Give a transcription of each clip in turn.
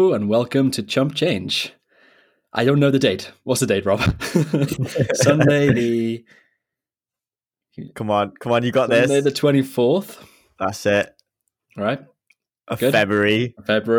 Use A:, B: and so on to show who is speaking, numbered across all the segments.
A: Hello and welcome to Chump Change. I don't know the date. What's the date, Rob? Sunday the
B: Come on, you got
A: Sunday
B: this.
A: the 24th.
B: That's it.
A: All right.
B: Of
A: Good.
B: February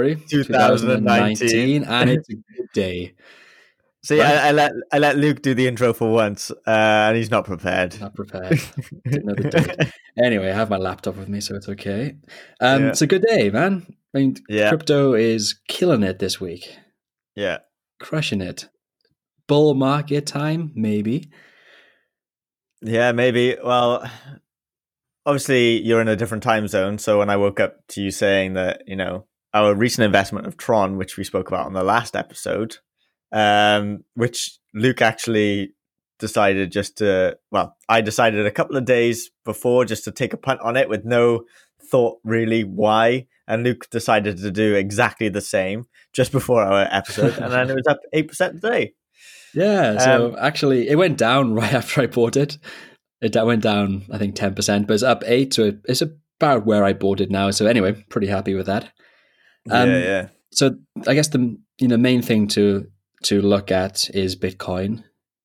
B: 2019.
A: and it's a good day.
B: See,
A: Right.
B: I let Luke do the intro for once, and he's not prepared.
A: Not prepared. Didn't know the date. Anyway, I have my laptop with me, so it's okay.
B: Yeah.
A: It's a good day, man. I mean,
B: Yeah.
A: crypto is killing it this week.
B: Yeah.
A: Crushing it. Bull market time, maybe.
B: Yeah, maybe. Well, obviously you're in a different time zone. So when I woke up to you saying that, our recent investment of Tron, which we spoke about on the last episode, which Luke actually decided I decided a couple of days before just to take a punt on it with no thought really why. And Luke decided to do exactly the same just before our episode. And then it was up 8% today.
A: Yeah, so actually it went down right after I bought it. It went down, I think, 10%, but it's up 8%, so it's about where I bought it now. So anyway, pretty happy with that.
B: Yeah.
A: So I guess the main thing to look at is Bitcoin.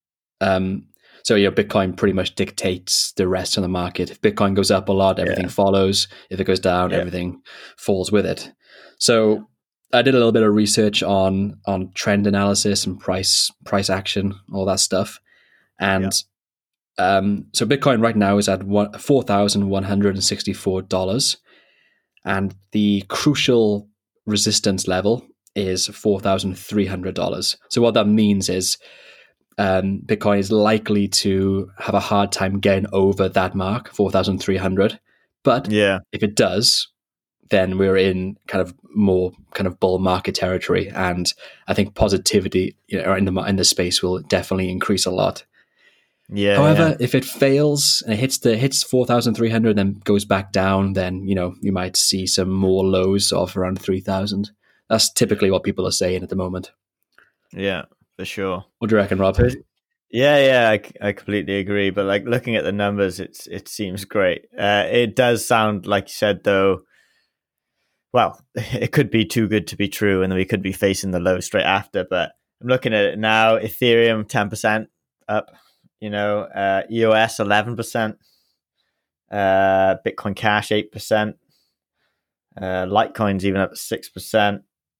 A: Bitcoin pretty much dictates the rest of the market. If Bitcoin goes up a lot, everything follows. If it goes down, everything falls with it. So I did a little bit of research on trend analysis and price action, all that stuff. And so Bitcoin right now is at $4,164. And the crucial resistance level is $4,300. So what that means is Bitcoin is likely to have a hard time getting over that mark, 4,300. But if it does, then we're in kind of more kind of bull market territory, and I think positivity in the space will definitely increase a lot.
B: Yeah.
A: However, if it fails and it hits 4,300 and then goes back down, then you might see some more lows of around 3,000. That's typically what people are saying at the moment.
B: Yeah, for sure.
A: What do you reckon, Rob?
B: I completely agree. But like looking at the numbers, it seems great. It does sound like you said, though. Well, it could be too good to be true, and then we could be facing the low straight after. But I'm looking at it now. Ethereum 10% up. EOS 11%. Bitcoin Cash 8%. Litecoin's even up 6%.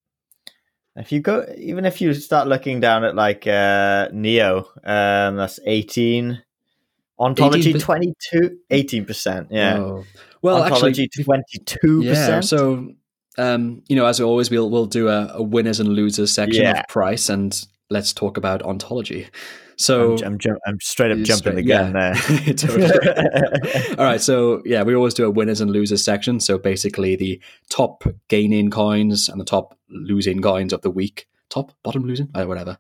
B: If you start looking down at like Neo, that's 18. Ontology 18%. Yeah.
A: Oh. Well,
B: Ontology
A: actually,
B: 22%.
A: Yeah. So, as always, we'll do a winners and losers section of price, and let's talk about Ontology. So
B: I'm straight up jumping the gun there.
A: All right. So we always do a winners and losers section. So basically the top gaining coins and the top losing coins of the week. Top, bottom losing? Whatever.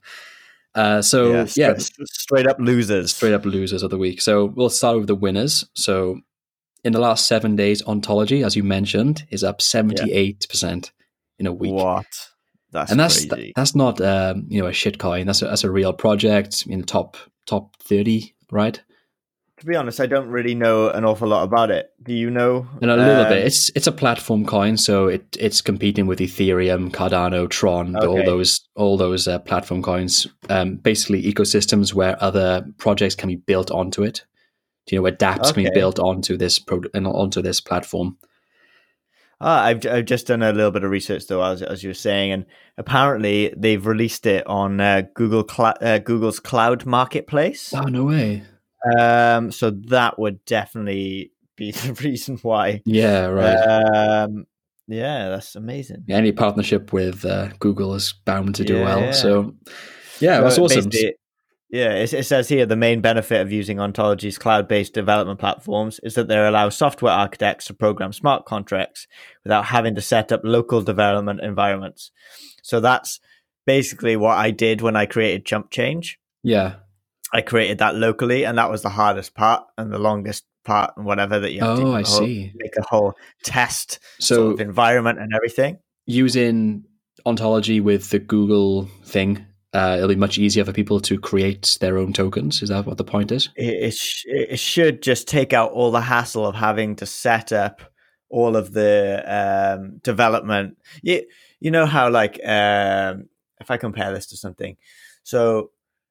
B: Straight up losers.
A: Straight up losers of the week. So we'll start with the winners. So in the last 7 days, Ontology, as you mentioned, is up 78% in a week.
B: What? That's crazy.
A: That's not a shit coin. That's a real project in the top 30, right?
B: To be honest, I don't really know an awful lot about it. Do you know?
A: And a little bit. It's a platform coin, so it's competing with Ethereum, Cardano, Tron, all those platform coins. Basically, ecosystems where other projects can be built onto it. Where dApps can be built onto this onto this platform.
B: I've just done a little bit of research though, as you were saying, and apparently they've released it on Google's cloud marketplace.
A: Oh, no way!
B: So that would definitely be the reason why.
A: Yeah, right.
B: That's amazing.
A: Any partnership with Google is bound to do well. So that's awesome.
B: It says here the main benefit of using Ontology's cloud-based development platforms is that they allow software architects to program smart contracts without having to set up local development environments. So that's basically what I did when I created Chump Change.
A: Yeah.
B: I created that locally, and that was the hardest part and the longest part and whatever that you have to make a whole test sort of environment and everything.
A: Using Ontology with the Google thing, it'll be much easier for people to create their own tokens. Is that what the point is?
B: It should just take out all the hassle of having to set up all of the development. You know how, like, if I compare this to something, so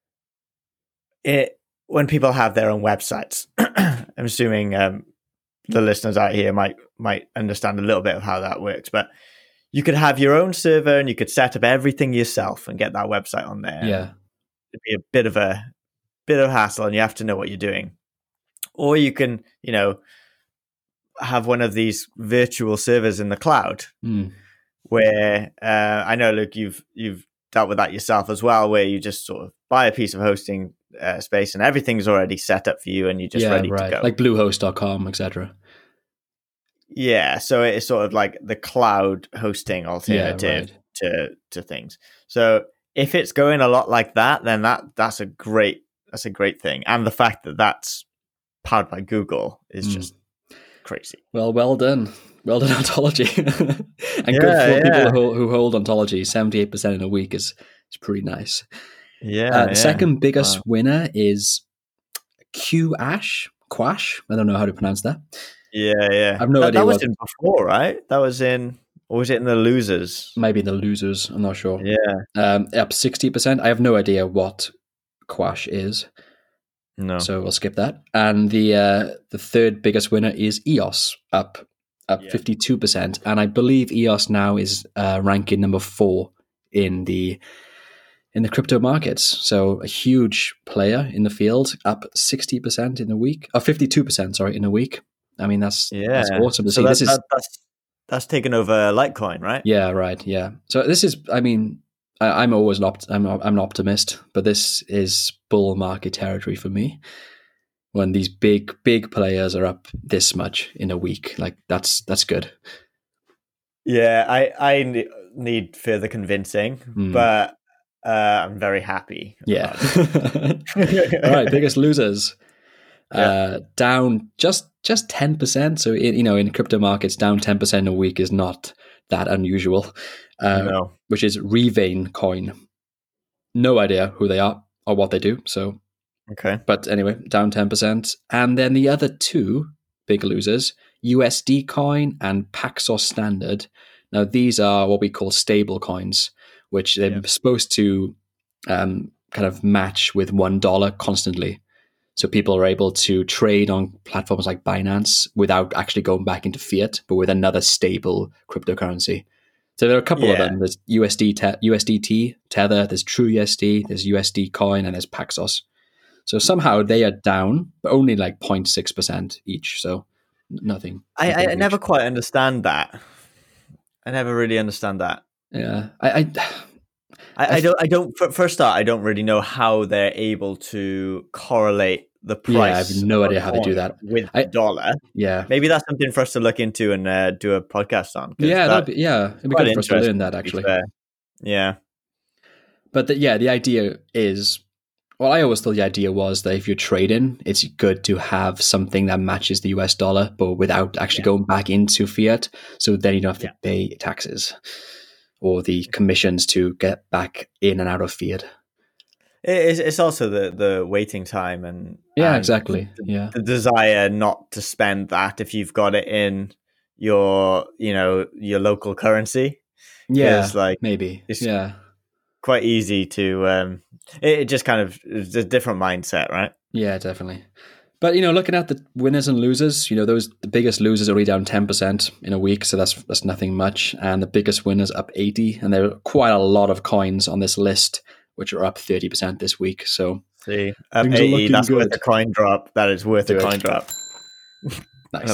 B: when people have their own websites, I'm assuming the listeners out here might understand a little bit of how that works, but you could have your own server and you could set up everything yourself and get that website on there.
A: Yeah.
B: It'd be a bit of hassle, and you have to know what you're doing. Or you can, have one of these virtual servers in the cloud, where I know, Luke, you've dealt with that yourself as well, where you just sort of buy a piece of hosting space and everything's already set up for you and you're just ready to go.
A: Like Bluehost.com, etc.
B: Yeah, so it's sort of like the cloud hosting alternative to things. So if it's going a lot like that, then that's a great thing. And the fact that that's powered by Google is just crazy.
A: Well done Ontology. And good for people who hold Ontology. 78% in a week is pretty nice. The second biggest winner is Quash. I don't know how to pronounce that.
B: Yeah.
A: I have no idea.
B: That was in before, right? That was in, or was it in the losers?
A: Maybe in the losers. I'm not sure.
B: Yeah.
A: Up 60%. I have no idea what Quash is.
B: No.
A: So we'll skip that. And the third biggest winner is EOS, up 52%. And I believe EOS now is ranking number 4 in the crypto markets. So a huge player in the field, up 60% in a week, or 52%, sorry, in a week. I mean, that's awesome to see.
B: That's taken over Litecoin, right?
A: Yeah, right. Yeah. So this is, I mean, I'm always I'm an optimist, but this is bull market territory for me. When these big players are up this much in a week, like that's good.
B: Yeah, I need further convincing, but I'm very happy.
A: Yeah. All right, biggest losers. Down just 10%. So in crypto markets, down 10% a week is not that unusual.
B: No.
A: Which is Revain Coin. No idea who they are or what they do. So
B: okay,
A: but anyway, down 10%. And then the other two big losers, USD Coin and Paxos Standard. Now these are what we call stable coins, which they're supposed to kind of match with $1 constantly. So people are able to trade on platforms like Binance without actually going back into fiat, but with another stable cryptocurrency. So there are a couple of them. There's USDT, Tether, there's TrueUSD, there's USD Coin, and there's Paxos. So somehow they are down, but only like 0.6% each. So nothing.
B: I never quite understand that. I never really understand that.
A: Yeah.
B: I don't. For a start, I don't really know how they're able to correlate the price.
A: Yeah, I have no idea how they do that
B: with the dollar.
A: Yeah,
B: maybe that's something for us to look into and do a podcast on.
A: Yeah, it'd be good for us to learn that actually.
B: Yeah,
A: but the idea is, well, I always thought the idea was that if you're trading, it's good to have something that matches the US dollar, but without actually going back into fiat. So then you don't have to pay taxes or the commissions to get back in and out of fiat.
B: It's also the waiting time and
A: exactly.
B: The desire not to spend that if you've got it in your local currency.
A: Yeah, like maybe
B: it's quite easy to. It just kind of is a different mindset, right?
A: Yeah, definitely. But looking at the winners and losers, the biggest losers are already down 10% in a week, so that's nothing much. And the biggest winners up 80%, and there are quite a lot of coins on this list which are up 30% this week. So
B: see, up 80, that's good. Worth a coin drop. That is worth a coin drop.
A: Nice.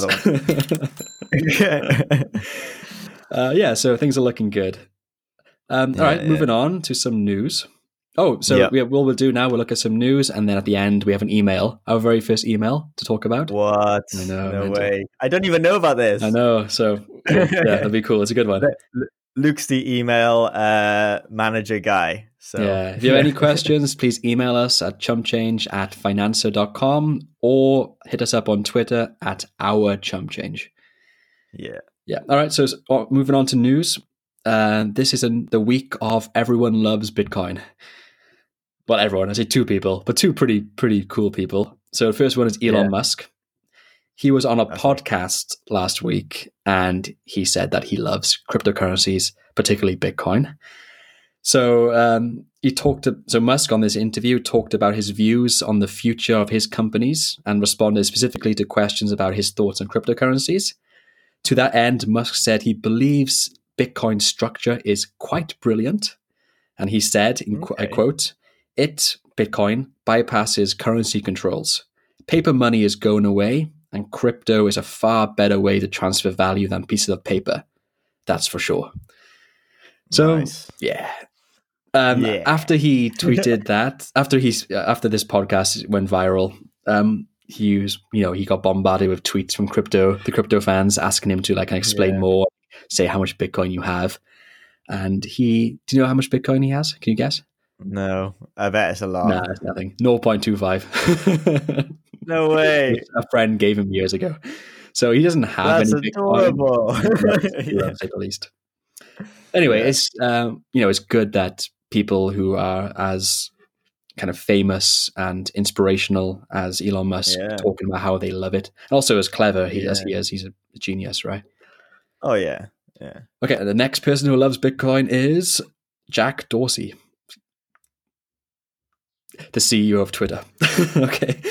A: So things are looking good. All right, moving on to some news. Oh, so what we'll do now, we'll look at some news, and then at the end we have an email, our very first email to talk about.
B: What?
A: I know.
B: No way. I don't even know about this.
A: I know. So that'll be cool. It's a good one.
B: Luke's the email manager guy. So
A: if you have any questions, please email us at chumpchange@financer.com or hit us up on Twitter at @ourchumpchange.
B: Yeah.
A: All right. So moving on to news. This is the week of Everyone Loves Bitcoin. Well, everyone. I say two people, but two pretty cool people. So the first one is Elon Musk. He was on a podcast last week, and he said that he loves cryptocurrencies, particularly Bitcoin. So Musk on this interview talked about his views on the future of his companies and responded specifically to questions about his thoughts on cryptocurrencies. To that end, Musk said he believes Bitcoin's structure is quite brilliant. And he said, I quote, Bitcoin, bypasses currency controls. Paper money is going away, and crypto is a far better way to transfer value than pieces of paper. That's for sure. So,
B: nice.
A: Yeah. After he tweeted that, after this podcast went viral, he got bombarded with tweets from the crypto fans asking him to explain more, say how much Bitcoin you have. And do you know how much Bitcoin he has? Can you guess?
B: No, I bet it's a lot.
A: Nah, it's nothing. 0.25.
B: No way.
A: Which a friend gave him years ago. So he doesn't have any
B: adorable.
A: Bitcoin. He loves it, at least. Anyway, it's it's good that people who are as kind of famous and inspirational as Elon Musk talking about how they love it, and also as clever as he is. He's a genius, right?
B: Oh yeah.
A: Okay, the next person who loves Bitcoin is Jack Dorsey, the CEO of Twitter. Okay.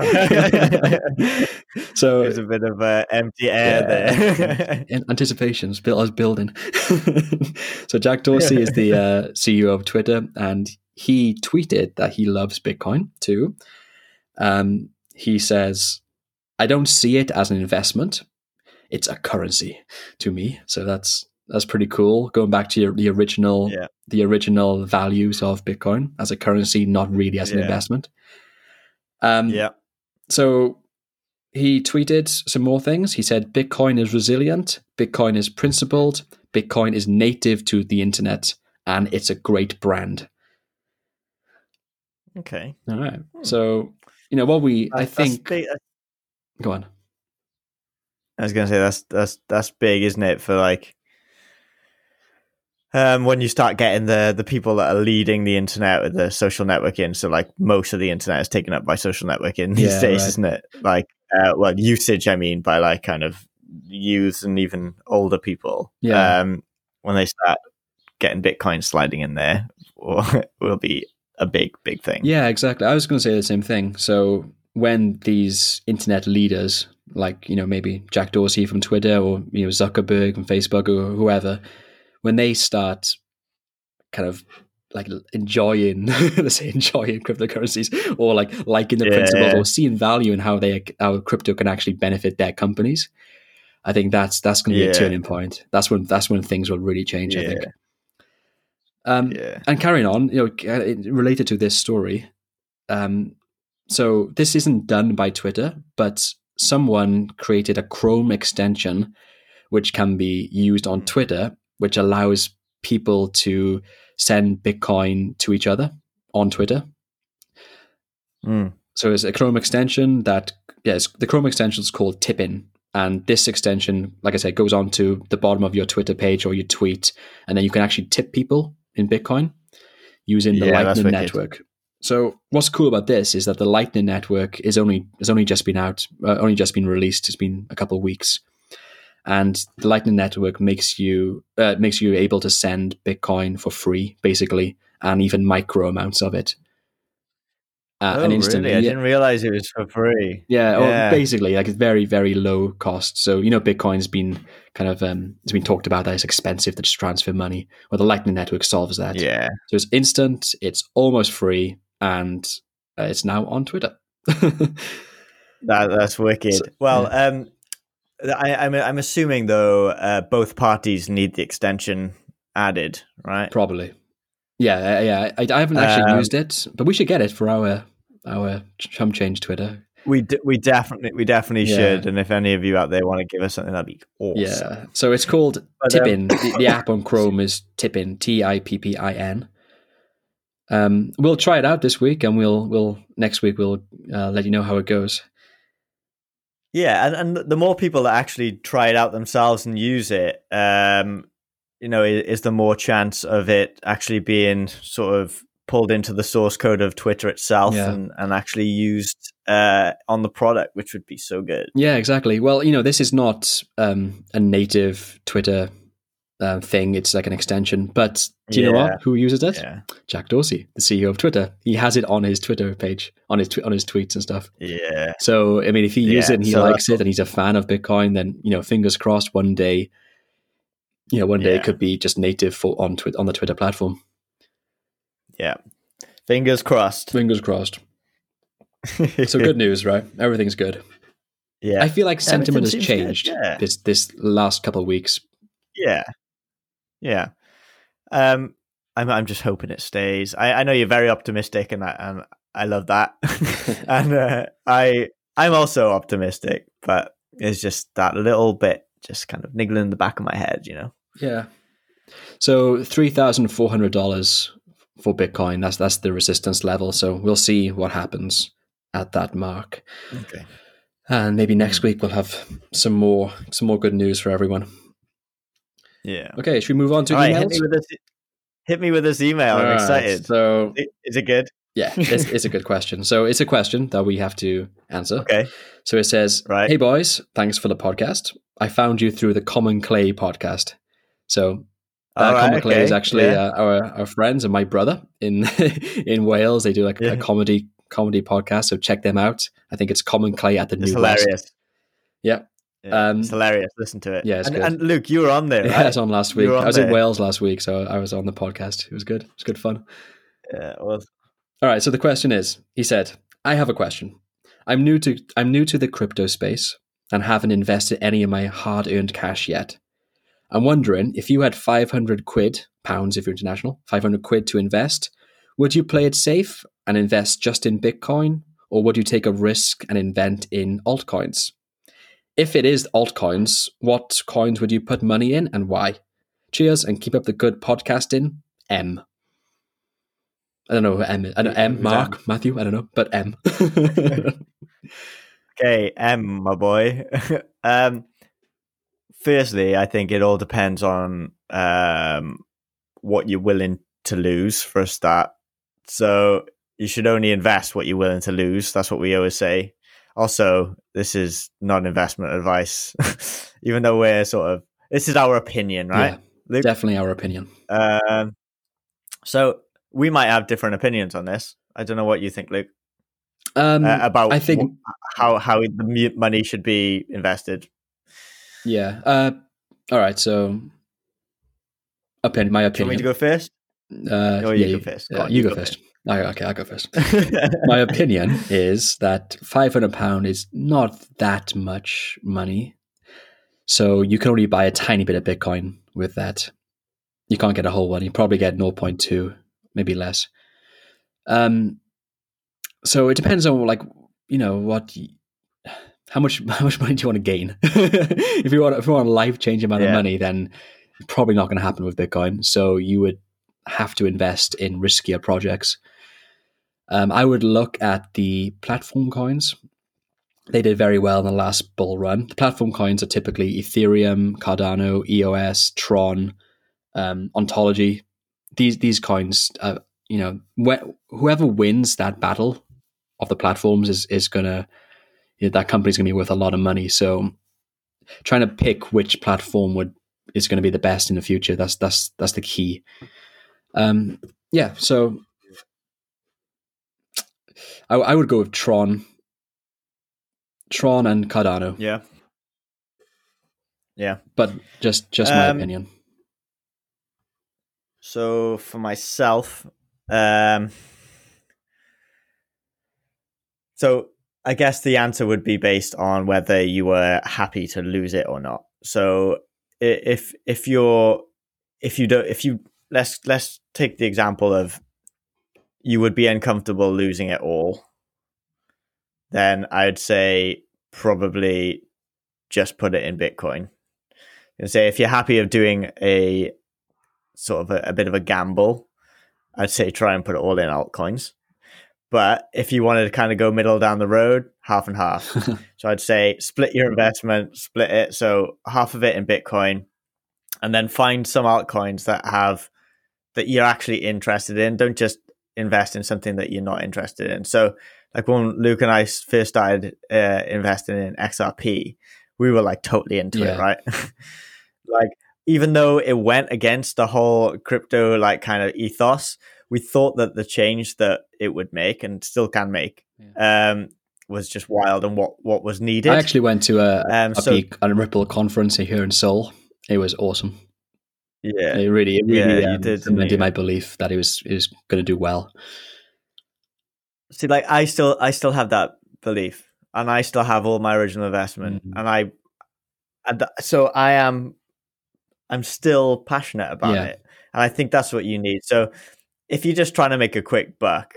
A: So
B: there's a bit of empty air there.
A: Anticipations, I was building. So Jack Dorsey is the CEO of Twitter, and he tweeted that he loves Bitcoin too. He says, "I don't see it as an investment. It's a currency to me." So that's pretty cool. Going back to the original values of Bitcoin as a currency, not really as an investment. So he tweeted some more things. He said, "Bitcoin is resilient. Bitcoin is principled. Bitcoin is native to the internet, and it's a great brand."
B: Okay.
A: All right. So I think. Go on.
B: I was going to say that's big, isn't it? For when you start getting the people that are leading the internet with the social networking, so most of the internet is taken up by social networking these days, right. Isn't it? Usage, I mean, by kind of youth and even older people.
A: Yeah.
B: When they start getting Bitcoin sliding in there, will be a big thing.
A: Yeah, exactly. I was going to say the same thing. So when these internet leaders, maybe Jack Dorsey from Twitter or Zuckerberg from Facebook or whoever, when they start kind of enjoying, let's say enjoying cryptocurrencies or liking the principles or seeing value in how crypto can actually benefit their companies, I think that's going to be a turning point. That's when things will really change. I think. And carrying on, related to this story, so this isn't done by Twitter, but someone created a Chrome extension which can be used on Twitter, which allows people to send Bitcoin to each other on Twitter. So it's a Chrome extension the Chrome extension is called Tippin. And this extension, like I said, goes on to the bottom of your Twitter page or your tweet, and then you can actually tip people in Bitcoin using the Lightning Network. So what's cool about this is that the Lightning Network is only just been released. It's been a couple of weeks, and the Lightning Network makes you able to send Bitcoin for free, basically, and even micro amounts of it.
B: And instantly, really? I didn't realize it was for free.
A: Or basically, it's very, very low cost. So Bitcoin's been kind of it's been talked about that it's expensive to just transfer money. Well, the Lightning Network solves that.
B: Yeah.
A: So it's instant, it's almost free, and it's now on Twitter.
B: That's wicked. I'm assuming though both parties need the extension added, right?
A: Probably. Yeah. I haven't actually used it, but we should get it for our Chum Change Twitter.
B: We definitely should. And if any of you out there want to give us something, that'd be awesome.
A: Yeah. So it's called Tippin. The app on Chrome is Tippin, Tippin. We'll try it out this week, and we'll next week we'll let you know how it goes.
B: Yeah, and the more people that actually try it out themselves and use it, is the more chance of it actually being sort of pulled into the source code of Twitter itself and actually used on the product, which would be so good.
A: Yeah, exactly. Well, this is not a native Twitter thing. It's like an extension. But do you know what? Who uses it?
B: Yeah.
A: Jack Dorsey, the CEO of Twitter. He has it on his Twitter page, on his tweets and stuff.
B: Yeah.
A: So, I mean, if he uses it and he likes it and he's a fan of Bitcoin, then, fingers crossed one day, it could be just native on the Twitter platform.
B: Yeah. Fingers crossed.
A: Fingers crossed. So good news, right? Everything's good.
B: Yeah.
A: I feel like sentiment has changed this last couple of weeks.
B: Yeah. Yeah. I'm just hoping it stays. I know you're very optimistic, and I love that. And I'm also optimistic, but it's just that little bit just kind of niggling in the back of my head,
A: Yeah. So $3,400 for Bitcoin. That's the resistance level. So we'll see what happens at that mark.
B: Okay.
A: And maybe next week we'll have some more good news for everyone.
B: Yeah.
A: Okay, should we move on to emails?
B: Hit me with this email. I'm excited.
A: So,
B: is it good?
A: Yeah, it's a good question. So it's a question that we have to answer.
B: Okay.
A: So it says, Hey boys, thanks for the podcast. I found you through the Common Clay podcast. So Common Clay is actually our friends and my brother in in Wales. They do like a comedy podcast. So check them out. I think it's Common Clay at the New
B: hilarious.
A: West. Yeah.
B: It's hilarious. Listen to it.
A: Yeah,
B: and Luke, you were on there, right?
A: Yeah, I was on last week. I was in Wales last week, so I was on the podcast. It was good. It was good fun.
B: Yeah, it was.
A: All right, so the question is, he said, I have a question. I'm new to the crypto space and haven't invested any of my hard-earned cash yet. I'm wondering if you had 500 quid, pounds if you're international, 500 quid to invest, would you play it safe and invest just in Bitcoin, or would you take a risk and invest in altcoins? If it is altcoins, what coins would you put money in and why? Cheers and keep up the good podcasting. M. I don't know who M is. I know M, Mark, M? Matthew, I don't know, but M.
B: Okay, M, my boy. Firstly, I think it all depends on what you're willing to lose for a start. So you should only invest what you're willing to lose. That's what we always say. Also, this is not investment advice, even though this is our opinion, right?
A: Yeah, Luke? Definitely our opinion.
B: So we might have different opinions on this. I don't know what you think, Luke, about
A: I think
B: how the money should be invested.
A: Yeah. All right. So, my opinion.
B: Do you want me to go first? You go first.
A: You go first. Okay, I'll go first. My opinion is that £500 is not that much money. So you can only buy a tiny bit of Bitcoin with that. You can't get a whole one. You probably get 0.2, maybe less. So it depends on how much money do you want to gain? If you want a life-changing amount of money, then probably not going to happen with Bitcoin. So you would have to invest in riskier projects. I would look at the platform coins. They did very well in the last bull run. The platform coins are typically Ethereum, Cardano, EOS, Tron, Ontology. These coins, whoever wins that battle of the platforms is gonna, that company's gonna be worth a lot of money. So trying to pick which platform is going to be the best in the future. That's the key. So I would go with Tron and Cardano.
B: Yeah.
A: But just my opinion.
B: So for myself, so I guess the answer would be based on whether you were happy to lose it or not. So let's take the example of you would be uncomfortable losing it all, then I'd say probably just put it in Bitcoin. And say if you're happy of doing a sort of a bit of a gamble, I'd say try and put it all in altcoins. But if you wanted to kind of go middle down the road, half and half. So I'd say split your investment, split it. So half of it in Bitcoin, and then find some altcoins that you're actually interested in. Don't just invest in something that you're not interested in. So like when Luke and I first started investing in XRP, we were like totally into it, right? Like, even though it went against the whole crypto like kind of ethos, we thought that the change that it would make, and still can make, was just wild and what was needed.
A: I actually went to a Ripple conference here in Seoul. It was awesome.
B: Yeah,
A: it really
B: you did
A: cemented my belief that it was going to do well.
B: See, like I still have that belief, and I still have all my original investment, so I'm still passionate about it, and I think that's what you need. So if you're just trying to make a quick buck,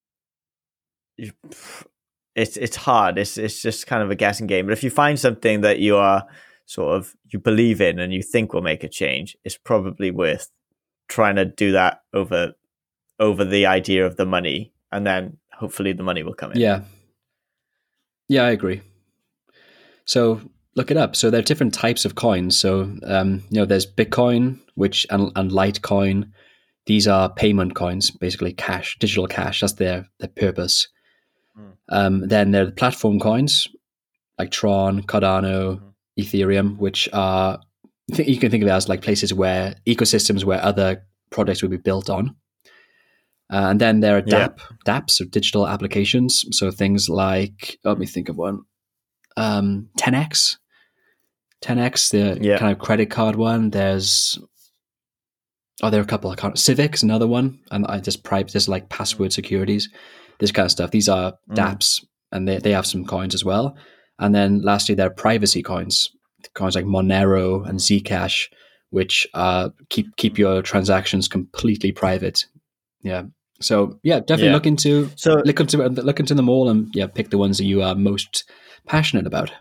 B: it's hard. It's just kind of a guessing game. But if you find something that you believe in and you think will make a change, it's probably worth trying to do that over the idea of the money, and then hopefully the money will come in.
A: Yeah, I agree. So look it up. So there are different types of coins. So there's Bitcoin, and Litecoin. These are payment coins, basically cash, digital cash. That's their purpose. Then there are the platform coins like Tron, Cardano, Ethereum, which are, you can think of it as like places where ecosystems where other projects would be built on. And then there are dApps, so digital applications. So things like, let me think of one, 10x, the kind of credit card one. There are a couple. Civic's another one, and I just like password securities, this kind of stuff. These are dApps, and they have some coins as well. And then lastly, there are privacy coins like Monero and Zcash, which keep your transactions completely private. Yeah. So definitely look into them all, and pick the ones that you are most passionate about.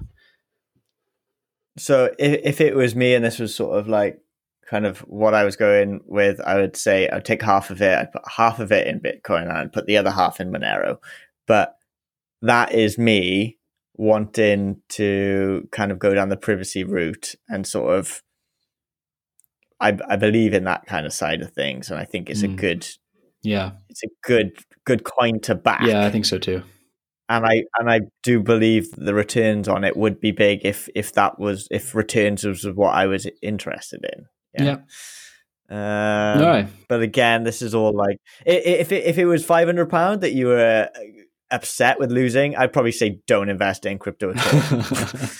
B: So if it was me and this was sort of like kind of what I was going with, I would say I'd take half of it. I'd put half of it in Bitcoin and I'd put the other half in Monero. But that is me wanting to kind of go down the privacy route, and sort of I believe in that kind of side of things, and I think it's it's a good coin to back.
A: Yeah, I think so too.
B: And I do believe the returns on it would be big if returns was what I was interested in.
A: Yeah. All right.
B: But again, this is all like, if it was £500 that you were upset with losing, I'd probably say don't invest in crypto at all.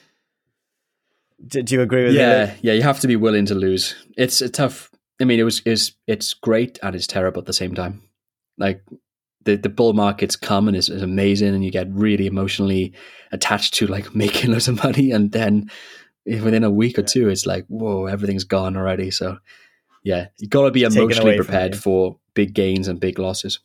B: Do you agree with me?
A: Yeah, you have to be willing to lose. It's a tough. I mean, it's great and it's terrible at the same time. Like the bull markets come and it's amazing, and you get really emotionally attached to like making loads of money, and then within a week or two, it's like, whoa, everything's gone already. So you got to be emotionally prepared for big gains and big losses.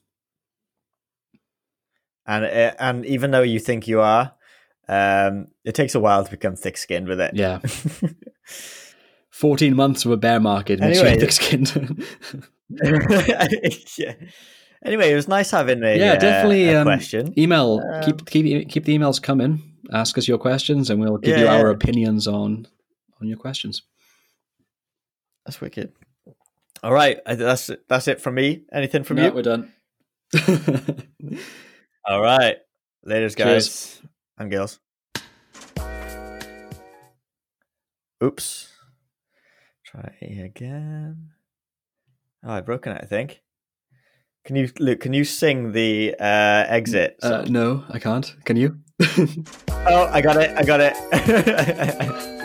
B: And even though you think you are, it takes a while to become thick-skinned with it.
A: Yeah. 14 months of a bear market makes you thick-skinned.
B: Yeah. Anyway, it was nice having a
A: definitely
B: a question.
A: Email, keep the emails coming. Ask us your questions, and we'll give you our opinions on your questions.
B: That's wicked. All right, that's it from me. Anything from you?
A: We're done.
B: All right, laters, guys.
A: Cheers.
B: And girls. Oops. Try again. Oh, I've broken it, I think. Can you sing the exit song?
A: No, I can't. Can you?
B: Oh, I got it.